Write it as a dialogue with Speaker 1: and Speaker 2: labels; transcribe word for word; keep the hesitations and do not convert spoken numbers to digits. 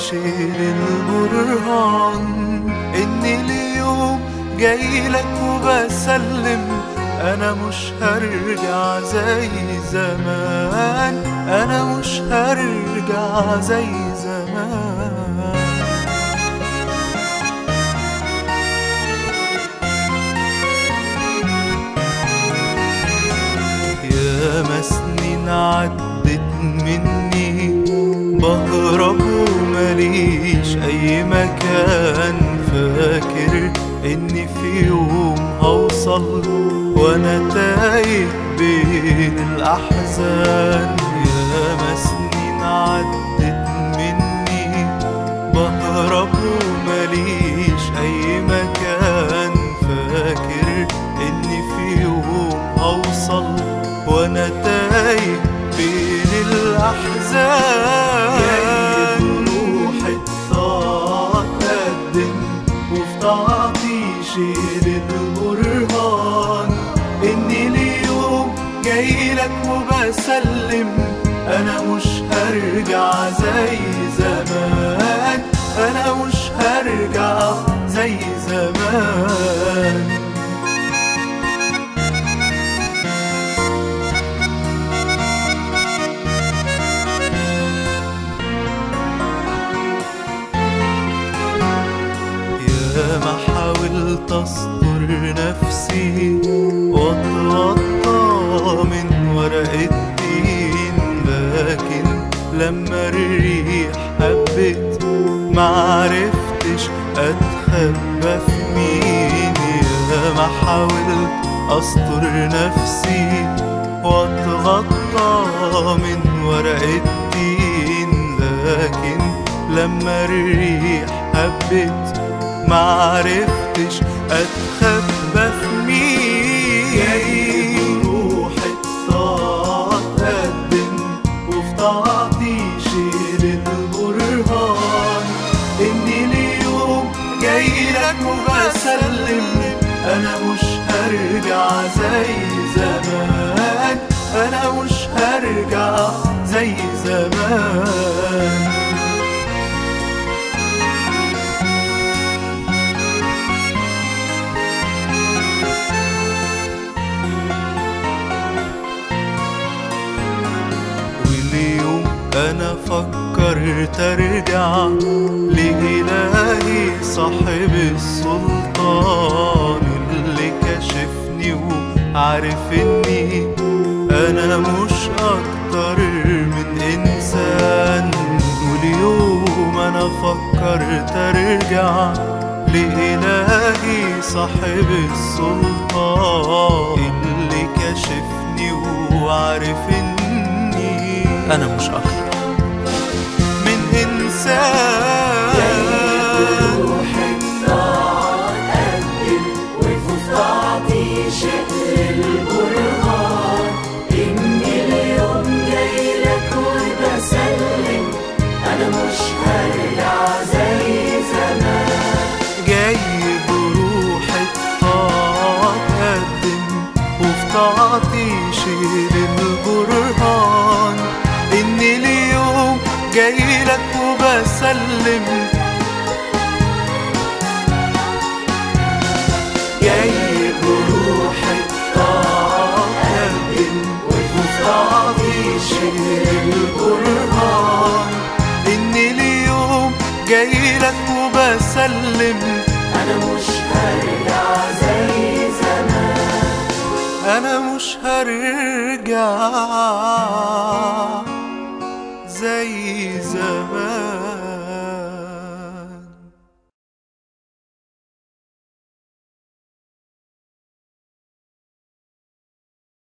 Speaker 1: شيل البرهان إني اليوم جايلك وبسلم. أنا مش هرجع زي زمان، أنا مش هرجع زي زمان. ياما سنين عدت مني بهرب ومليش أي مكان، فاكر إني في يوم هوصل وأنا تايه بين الأحزان. ياما سنين عدت مني بهرب ومليش أي مكان، فاكر إني في يوم هوصل وأنا تايه بين الأحزان. جايب روحي تقدم وفي طاعتي شيل البرهان إني اليوم جايلك وبسلم. أنا مش هرجع زي زمان، أنا مش هرجع زي زمان. ما حاولت أستر نفسي وأتغطى من ورق التين، لكن لما الريح هبت معرفتش أتخبى في مين. ما حاولت أستر نفسي وأتغطى من ورق التين، لكن لما الريح هبت معرفتش أتخبى في مين. جايب روحي تقدم وفي طاعتي شيل البرهان إني اليوم جايلك وبسلم. أنا مش هرجع زي زمان، أنا مش هرجع زي زمان. أنا فكرت أرجع لإلهي صاحب السلطان، اللي كشفني وعارف إني أنا مش أكتر من إنسان. واليوم أنا فكرت أرجع لإلهي صاحب السلطان، اللي كشفني وعارف إني
Speaker 2: أنا مش أكتر
Speaker 1: من إنسان.
Speaker 3: جايب روحي تقدم وفي طاعتي شيل البرهان إني اليوم جايلك وبسلم. أنا مش هرجع زي زمان.
Speaker 1: جايب روحي تقدم وفي طاعتي شيل البرهان إني اليوم جايلك وبسلم. جايب روحي تقدم وفي طاعتي شيل البرهان إني اليوم جايلك وبسلم.
Speaker 3: أنا مش هرجع زي زمان،
Speaker 1: أنا مش هرجع زي